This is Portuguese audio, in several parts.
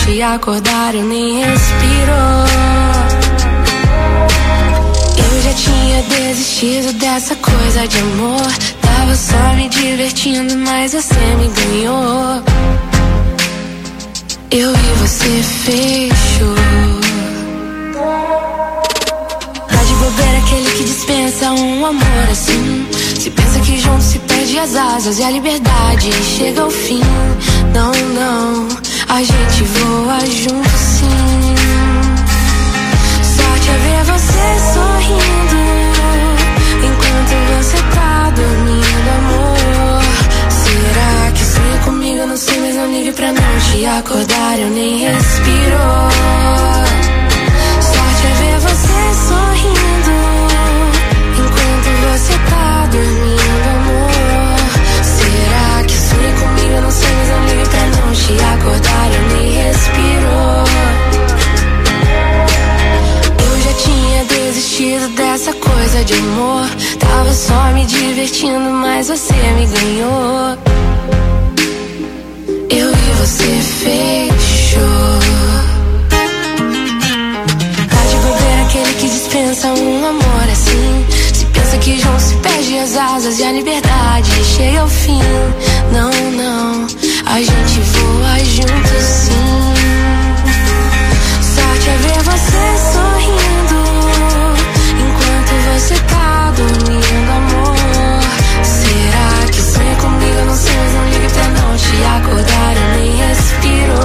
te acordar eu nem respiro. Eu já tinha desistido dessa coisa de amor. Tava só me divertindo, mas você me ganhou. Eu e você fechou. Tá de bobeira aquele que dispensa um amor assim. Se pensa que junto se perde as asas e a liberdade chega ao fim. Não, não, a gente voa junto sim. Sorte é ver você sorrindo enquanto você tá dormindo, amor. Será que sonha comigo? Eu não sei, mas não ligue pra não te acordar, eu nem respiro. Sorte é ver você sorrindo enquanto você tá dormindo, amor. Será que sonha comigo? Eu não sei, mas não ligue pra não te acordar, eu nem respiro. Eu já tinha desistido dessa coisa de amor. Tava só me divertindo, mas você me ganhou. Eu e você fechou. Tá de bobeira aquele que dispensa um amor assim. Se pensa que junto se perde as asas e a liberdade chega ao fim. Não, não, a gente voa junto sim. Sorte é ver você sorrindo enquanto você tá dormindo, amor. Será que sonha comigo? Eu não sei, mas não ligue pra não te acordar, eu nem respiro.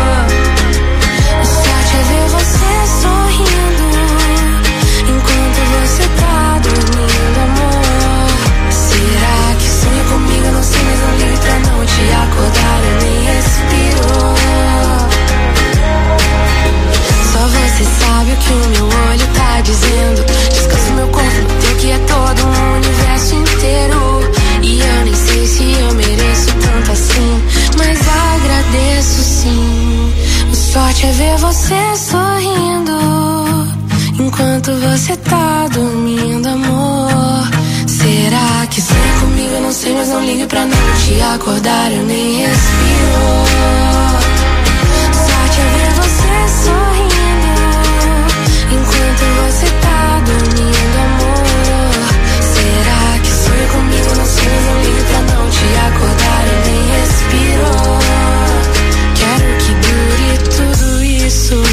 Sorte é ver você sorrindo enquanto você tá dormindo, amor. Será que sonha comigo? Eu não sei, mas não ligue pra não te acordar, eu nem respiro. Só você sabe o que o meu olho tá dizendo. Descanso meu corpo no teu, que é todo um universo inteiro. E eu nem sei se eu mereço tanto assim, mas agradeço sim. O sorte é ver você sorrindo enquanto você tá dormindo, amor. Será que sonha comigo? Eu não sei, mas não ligue pra não te acordar, eu nem respiro. Sorte é ver você sorrindo enquanto você tá dormindo, amor. Será que sonha comigo? Eu não sei, mas não ligue pra não te acordar, eu nem respiro. Quero que dure tudo isso.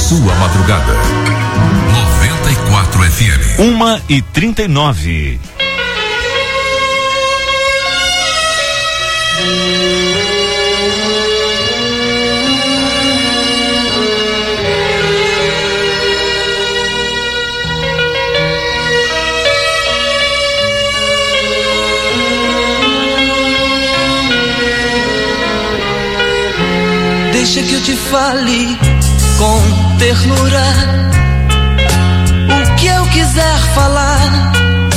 sua madrugada. 94 FM. 1h39. Deixa que eu te fale com ternura o que eu quiser falar.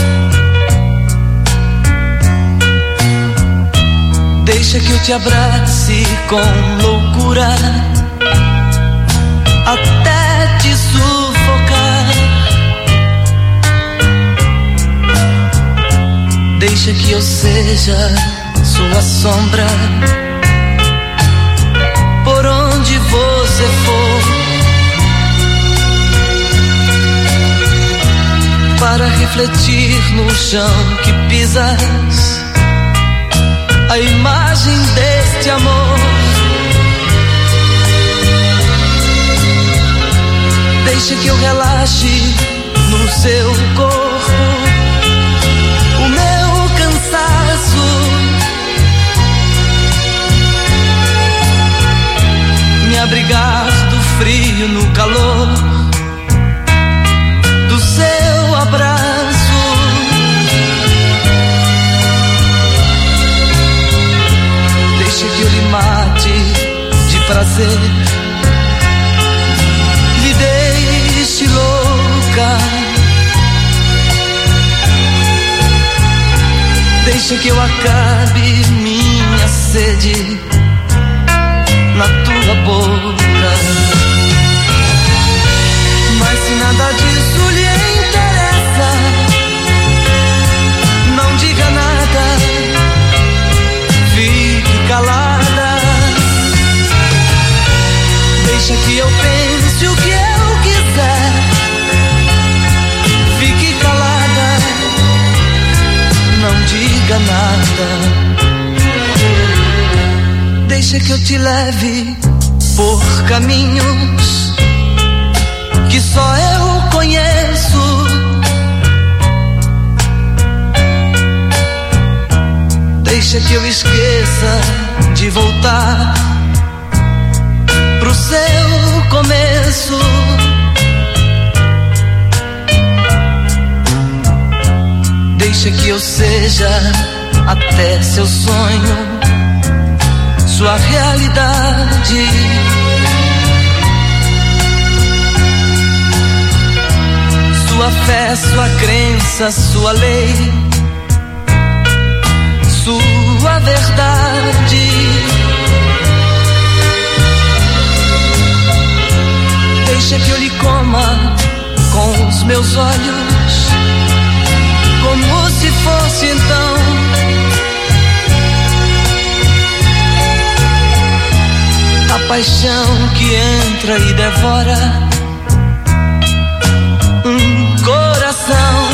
Deixa que eu te abrace com loucura até te sufocar. Deixa que eu seja sua sombra por onde você for, para refletir no chão que pisas a imagem deste amor. Deixa que eu relaxe no seu corpo o meu cansaço, me abrigar do frio no calor do seu abraço. Deixa que eu lhe mate de prazer, lhe deixe louca. Deixa que eu acabe minha sede na tua boca. Mas se nada disso lhe interessa, não diga nada, fique calada. Deixa que eu pense o que eu quiser, fique calada, não diga nada. Deixa que eu te leve por caminhos que só eu conheço. Deixa que eu esqueça de voltar pro seu começo. Deixa que eu seja até seu sonho, sua realidade. Sua fé, sua crença, sua lei, sua verdade. Deixa que eu lhe coma com os meus olhos, como se fosse então a paixão que entra e devora um coração.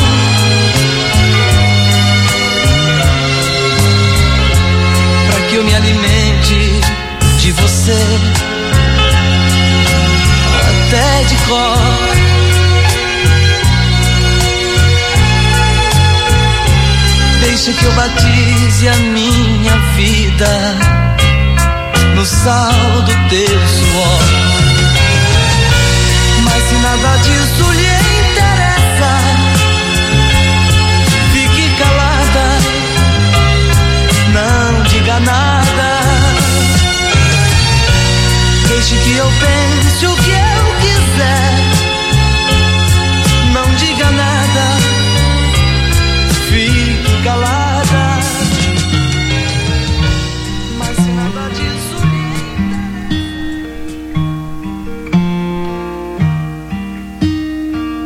Pra que eu me alimente de você até de cor. Deixa que eu batize a minha vida no sal do teu suor. Mas se nada disso lhe interessa, fique calada, não diga nada. Deixe que eu pense o que eu quiser, não diga nada, fique calada. Mas se nada disso lhe interessa.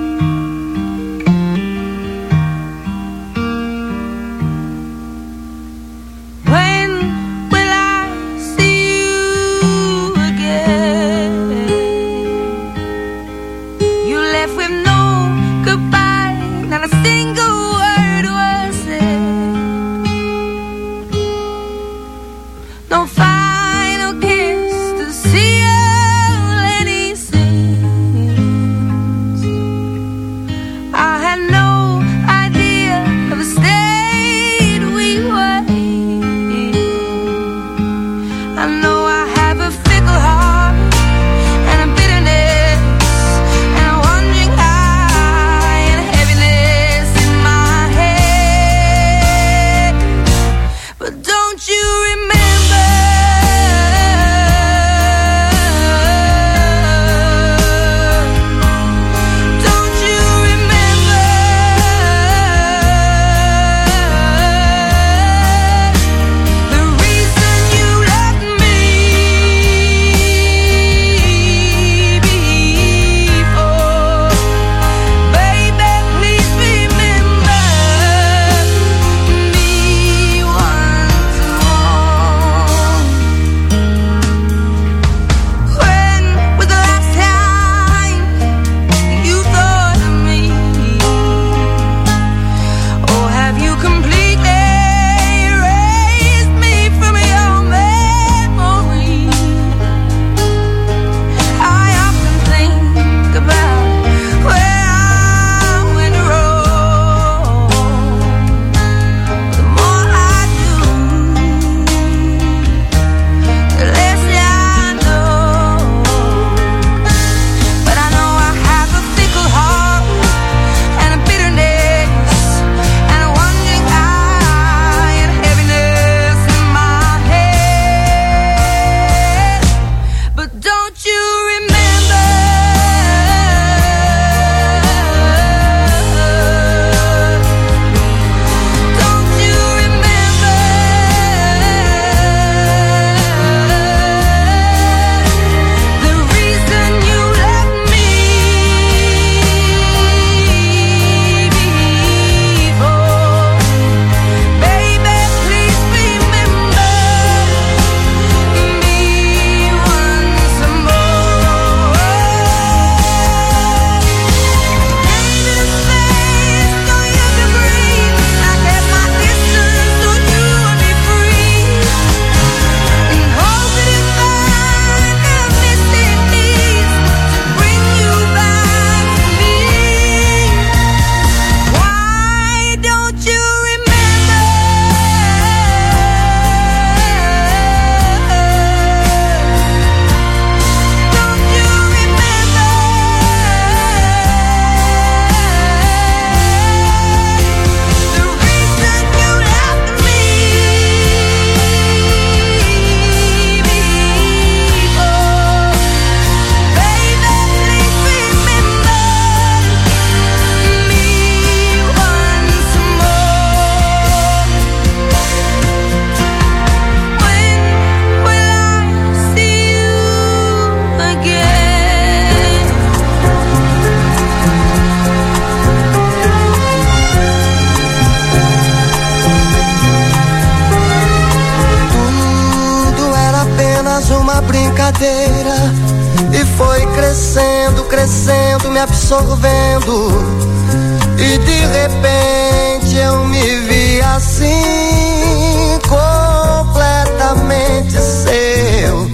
uma brincadeira e foi crescendo, crescendo, me absorvendo. E de repente eu me vi assim, completamente seu.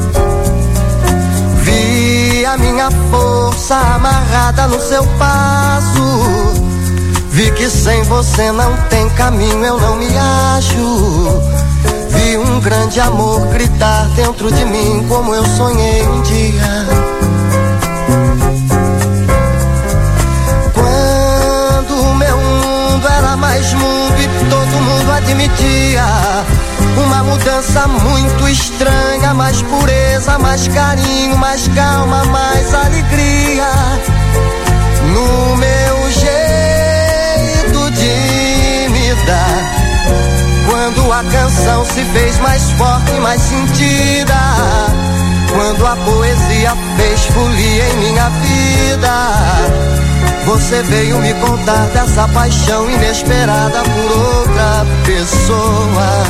Vi a minha força amarrada no seu passo. Vi que sem você não tem caminho, eu não me acho. Vi um grande amor gritar dentro de mim como eu sonhei um dia. Quando o meu mundo era mais mundo e todo mundo admitia uma mudança muito estranha, mais pureza, mais carinho, mais calma, mais alegria. No meu jeito de me dar, quando a canção se fez mais forte e mais sentida, quando a poesia fez folia em minha vida, você veio me contar dessa paixão inesperada por outra pessoa.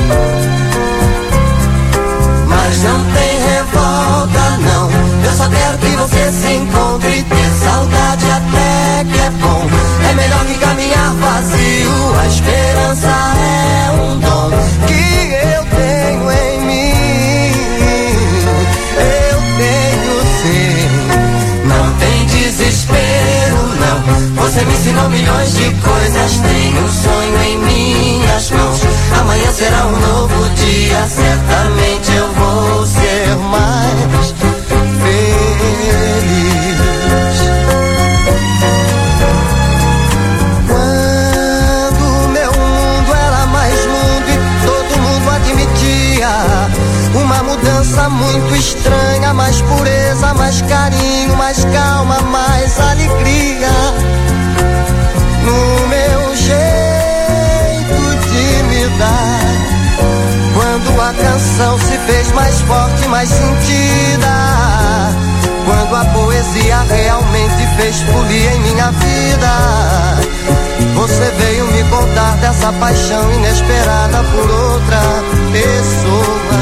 Mas não tem revolta não, eu só quero que você se encontre e ter saudade até que é bom. É melhor que caminhar vazio, a esperança é um dom que eu tenho em mim. Eu tenho sim, não tem desespero não. Você me ensinou milhões de coisas, tenho um sonho em minhas mãos. Amanhã será um novo dia, certamente eu vou ser mais feliz. Quando meu mundo era mais mundo e todo mundo admitia uma mudança muito estranha, mais pureza, mais carinho, mais calma, mais alegria. No meu jeito de me dar, quando a canção se fez mais forte, mais sentida, quando a poesia realmente fez folia em minha vida, você veio me contar dessa paixão inesperada por outra pessoa.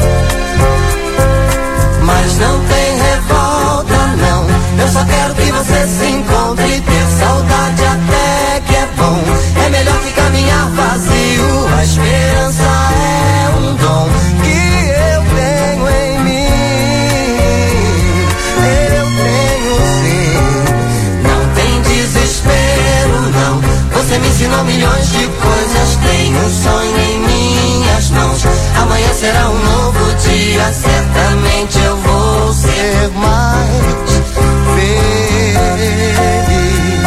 Mas não tem revolta não, eu só quero que você se encontre e ter saudade até que é bom. É melhor que caminhar vazio, a esperança é um dom que eu tenho em mim. Eu tenho sim, não tem desespero não. Você me ensinou milhões de coisas, tenho um sonho em minhas mãos. Amanhã será um novo dia, certamente eu vou ser mais feliz.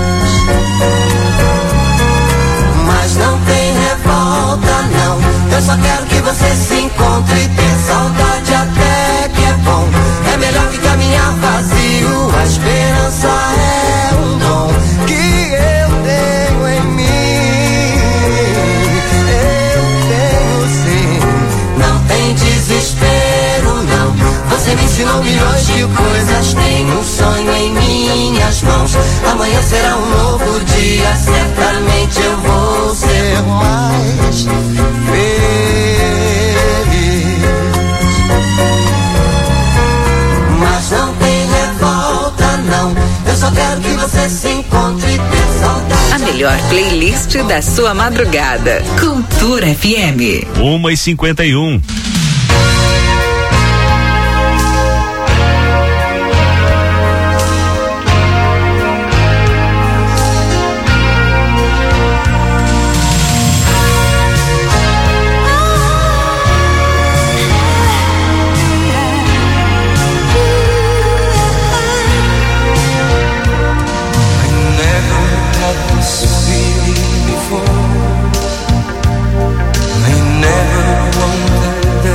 Mas não tem revolta não, eu só quero que você se encontre e ter saudade até que é bom. É melhor que caminhar vazio, a esperança é um dom que eu tenho em mim. Eu tenho sim, não tem desespero não. Você me ensinou milhões de coisas, tenho um sonho em minhas mãos. Amanhã será um novo dia, certamente eu vou ser mais feliz. Mas não tem revolta não, eu só quero que você se encontre e ter saudade. A melhor playlist da sua madrugada. Cultura FM. 1h51. Never wanted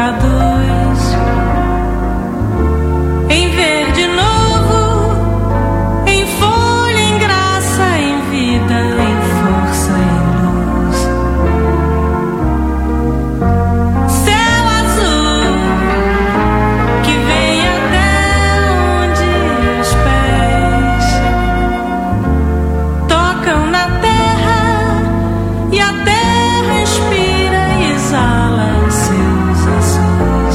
traduz em verde novo, em folha, em graça, em vida, em força, em luz. Céu azul que vem até onde os pés tocam na terra e a terra inspira e exala seus azuis.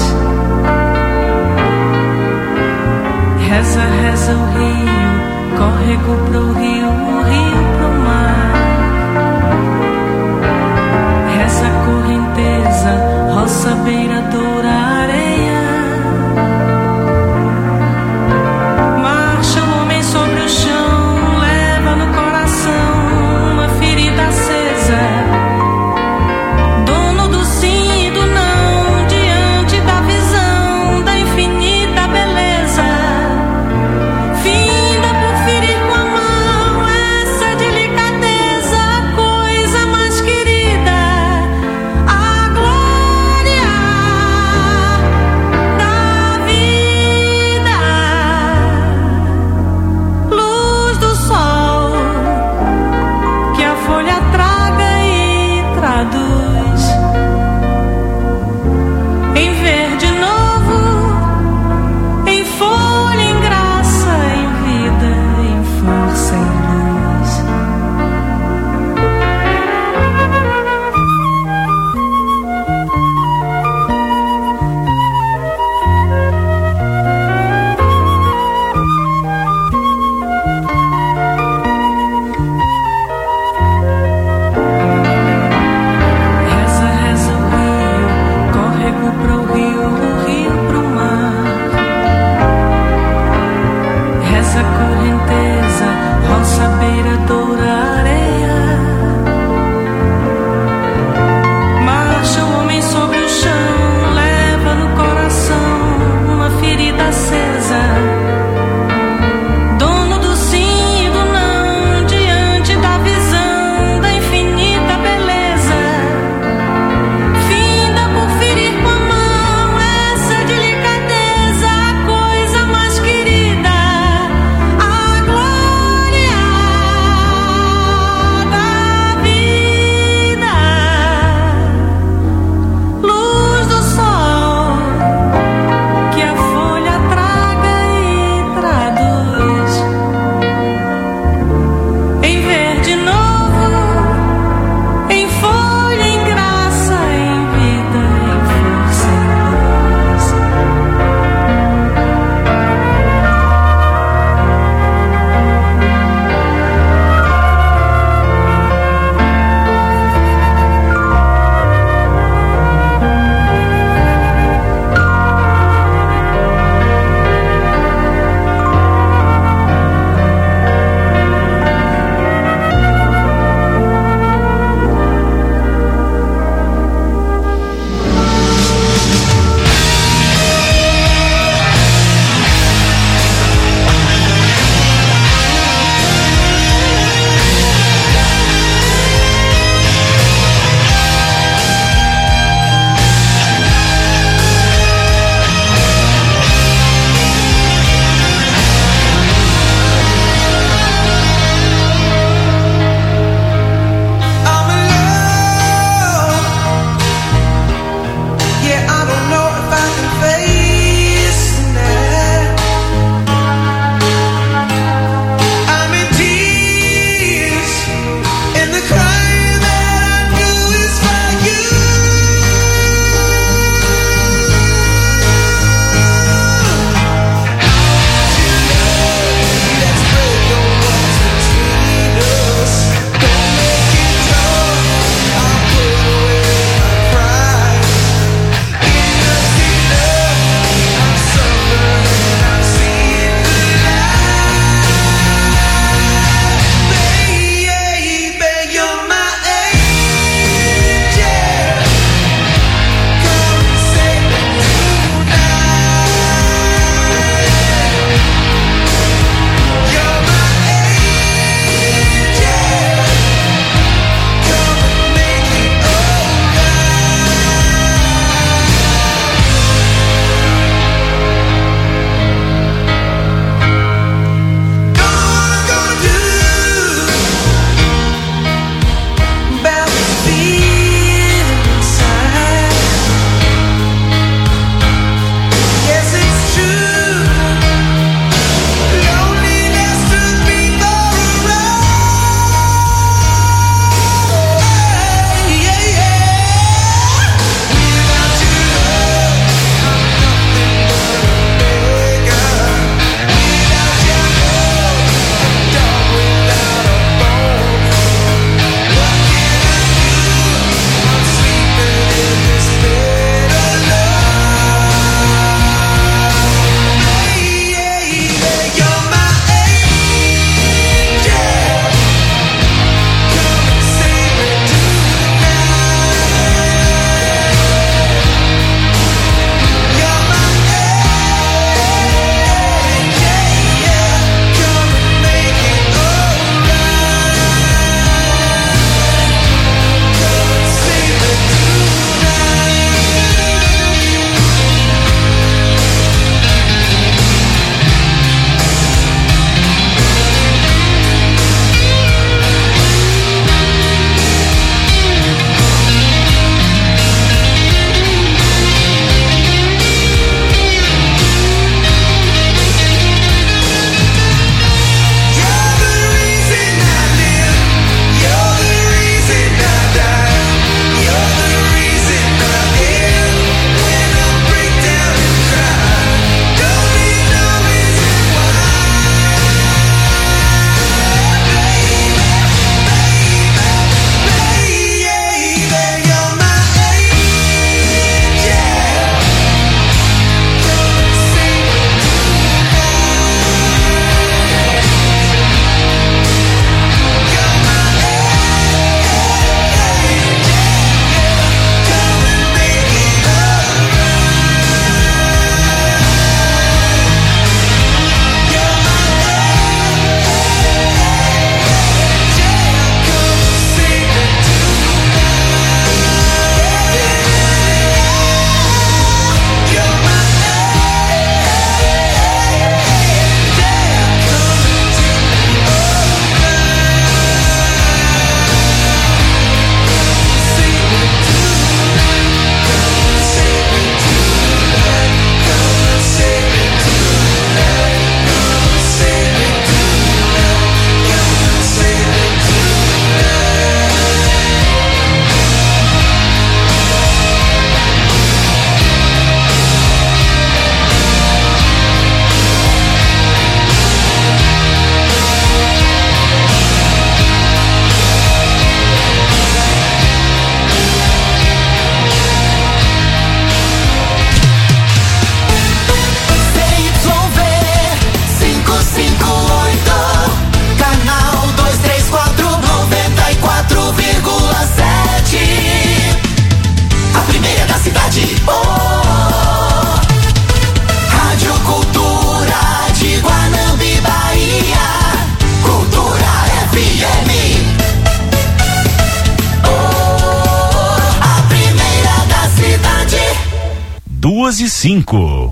2:05.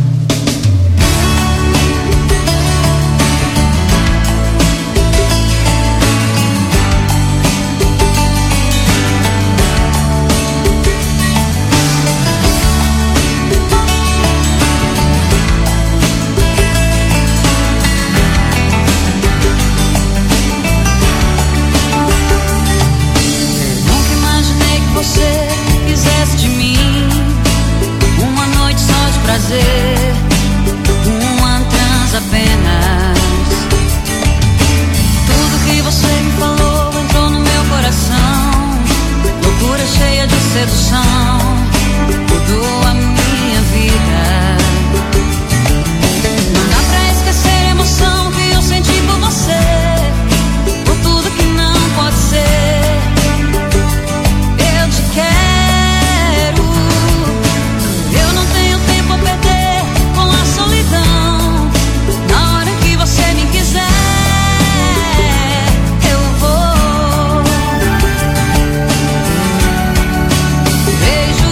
Uma trans apenas. Tudo que você me falou entrou no meu coração. Loucura cheia de sedução mudou a minha vida. Não dá pra esquecer a emoção que eu senti por você, por tudo que não pode ser. Eu te quero, eu não tenho tempo a perder com a solidão. Na hora que você me quiser, eu vou. Beijo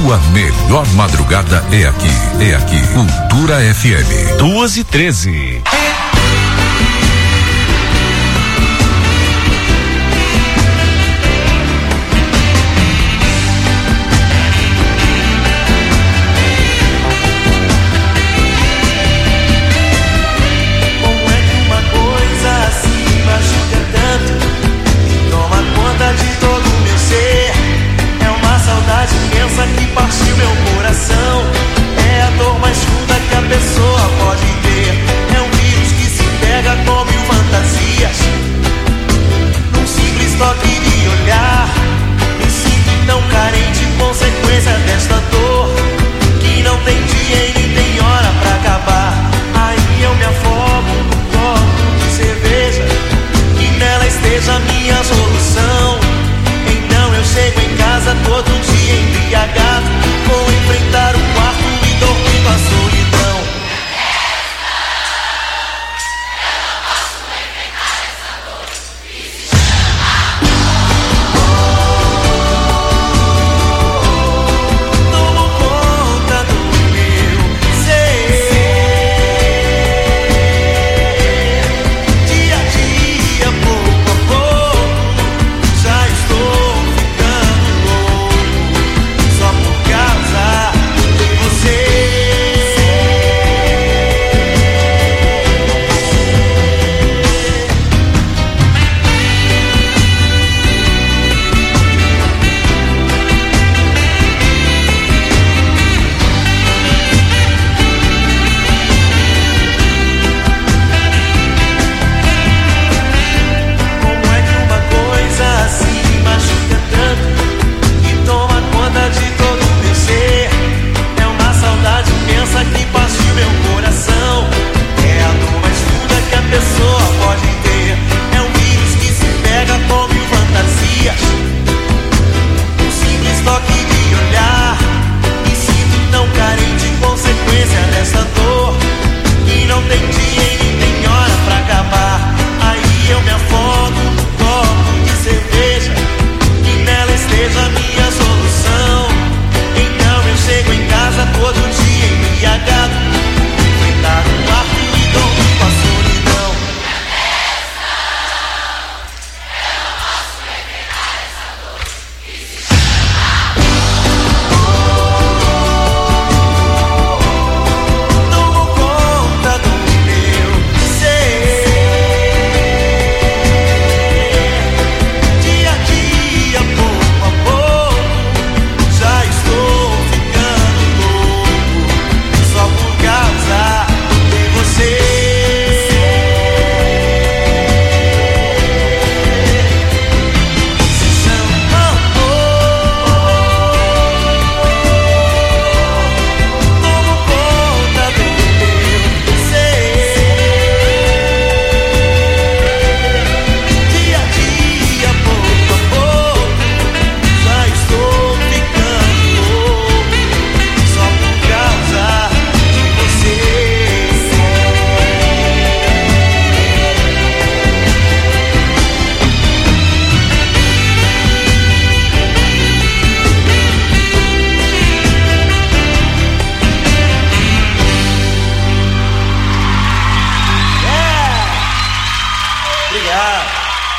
sua melhor madrugada é aqui. É aqui. Cultura FM. 2:13. Que partiu meu coração. É a dor mais funda que a pessoa pode ter. É um vírus que se pega com mil fantasias. Num simples toque de olhar, me sinto tão carente, consequência desta dor que não tem dia e nem tem hora pra acabar. Aí eu me afogo num copo de cerveja, que nela esteja a minha solução. Então eu chego em casa todo dia embriagado, vou enfrentar o quarto e dormir com a solidão. Eu não posso enfrentar essa dor que se chama tomo conta do meu ser. Dia a dia, pouco a pouco, já estou que partiu meu coração. É a dor mais funda que a pessoa pode ter. É um vírus que se pega com mil fantasias. Um simples toque de olhar, me sinto tão carente, consequência dessa dor que não tem dia e nem tem hora pra acabar. Aí eu me afogo num copo de cerveja, que nela esteja a minha solução. Então eu chego em casa todo dia embriagado, enfrentar o quarto e dormir com a solidão. Eu não posso enfrentar essa dor que se chama tomo conta do meu ser. Dia a dia, pouco a pouco, já estou ficando louco, só por causa de você. Se chama amor. Tomo conta do meu ser. Dia a dia, pouco a pouco, já estou ficando louco, só por causa de você. Obrigado.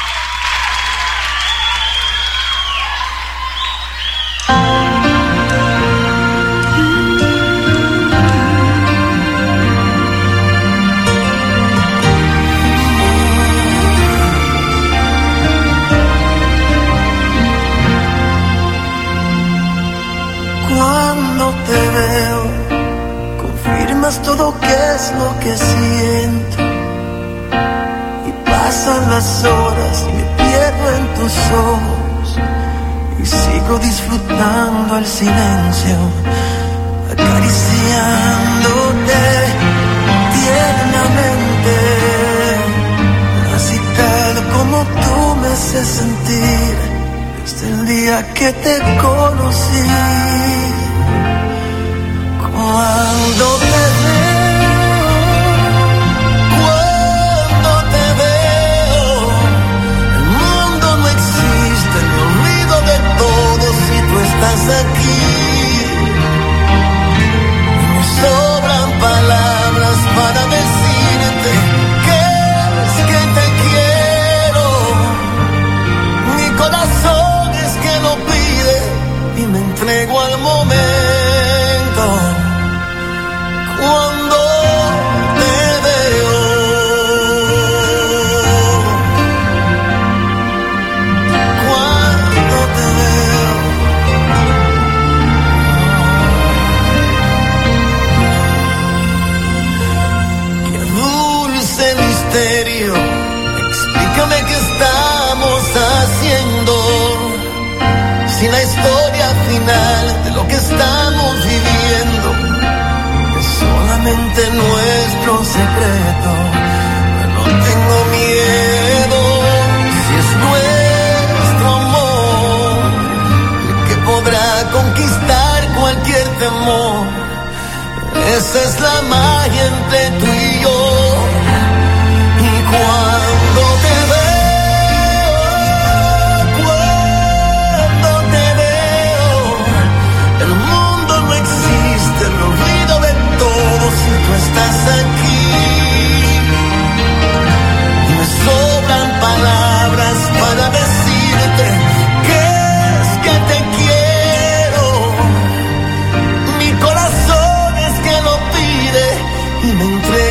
Cuando te veo, confirmas todo que es lo que siento. Y pasan las horas y me pierdo en tus ojos. Y sigo disfrutando el silencio, acariciándote tiernamente. Así tal como tú me haces sentir, desde el día que te conocí. Cuando te veo, el mundo no existe, me olvido de todo si tú estás aquí. de lo que estamos viviendo es solamente nuestro secreto. No tengo miedo si es nuestro amor el que podrá conquistar cualquier temor. Esa es la magia entre tú y yo. Y cuando te veo, el mundo no existe, me olvido de todo si tú estás aquí. Y me sobran palabras para decirte que es que te quiero. Mi corazón es que lo pide y me entrega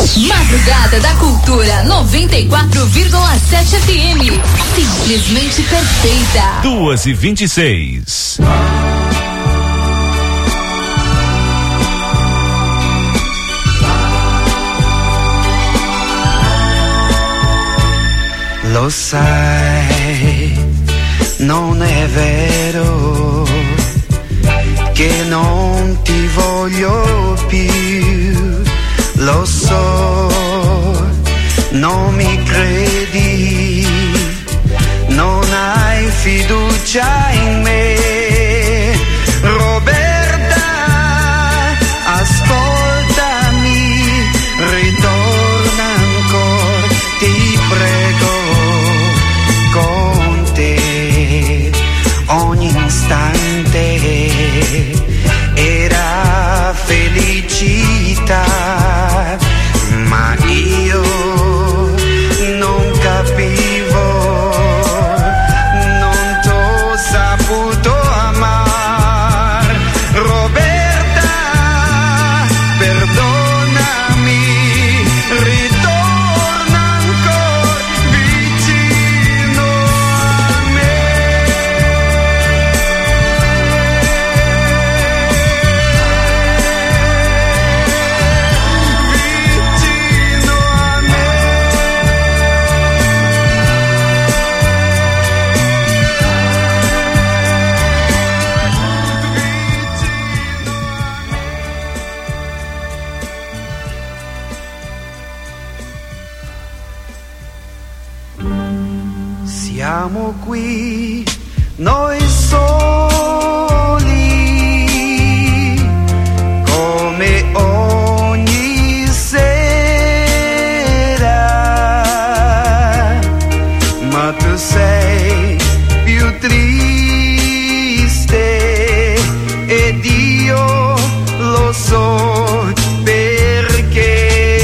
Madrugada da Cultura 94,7 FM. Simplesmente perfeita. 2h26. Lo sai, non è vero che non ti voglio più. Lo so, non mi credi, non hai fiducia in me. Roberta, ascoltami, ritorna ancora, ti prego, con te ogni istante era felicità, ma io non capivo, non t'ho saputo amar. Roberta, perdonami, ritorna ancora vicino a me. Vicino a me. Siamo qui, noi soli, come ogni sera, ma tu sei più triste ed io lo so perché.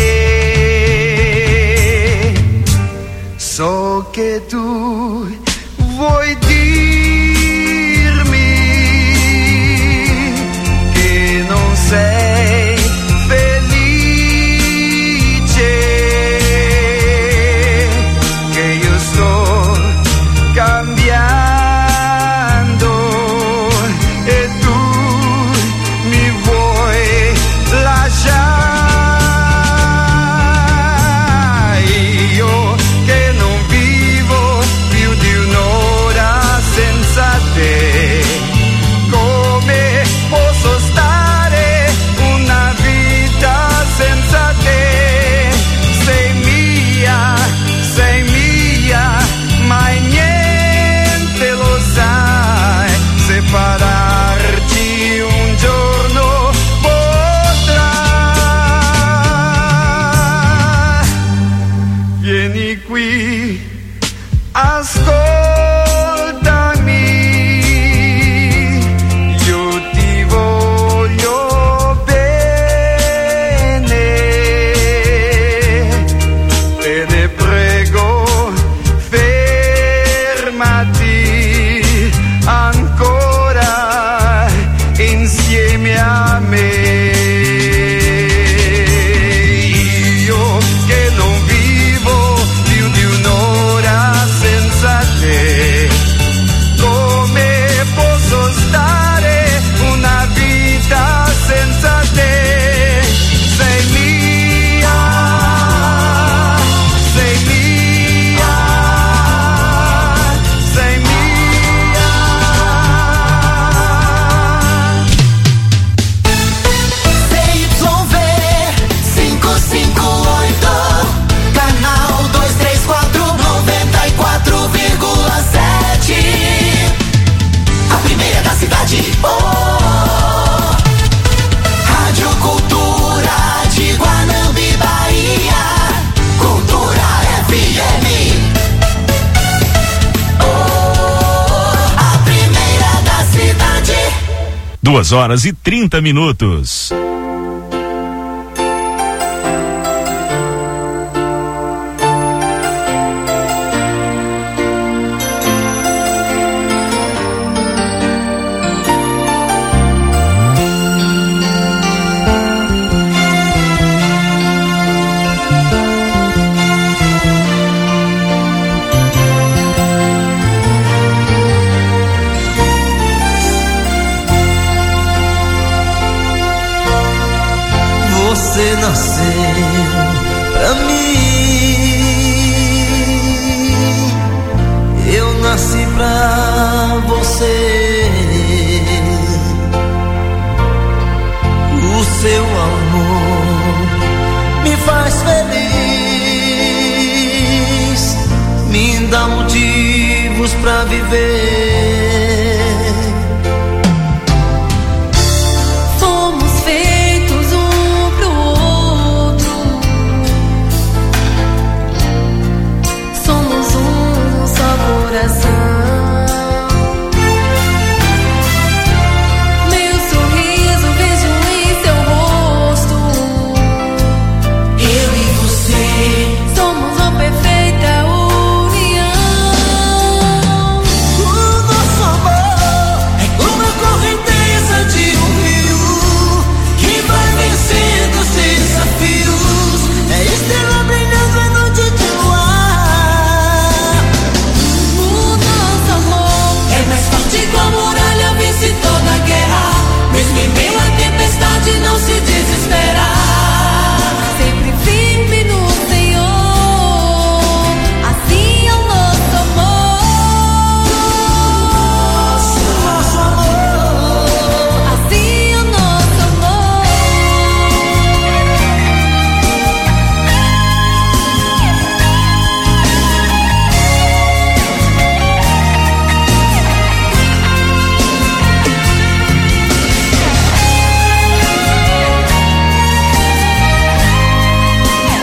So che tu vuoi dirmi che non sei felice, che io sto cambiando e tu mi vuoi lasciare. Io che non vivo più di un'ora senza te, come posso stare una vita senza te? Sei mia, mai niente lo sai, separarci un giorno potrà. Vieni qui, ascoltami, io ti voglio bene, te ne prego, fermati ancora insieme a me. Io che non vivo più di un'ora senza te, come posso stare una vita senza te? Sei mia, sei mia, sei mia. CYV 558, canal 234, 94,7. A primeira da cidade. Oh, Rádio Cultura de Guanambi, Bahia. Cultura FM. Oh, a primeira da cidade. 2h30. nasceu pra mim. Eu nasci pra você. O seu amor me faz feliz, me dá motivos pra viver.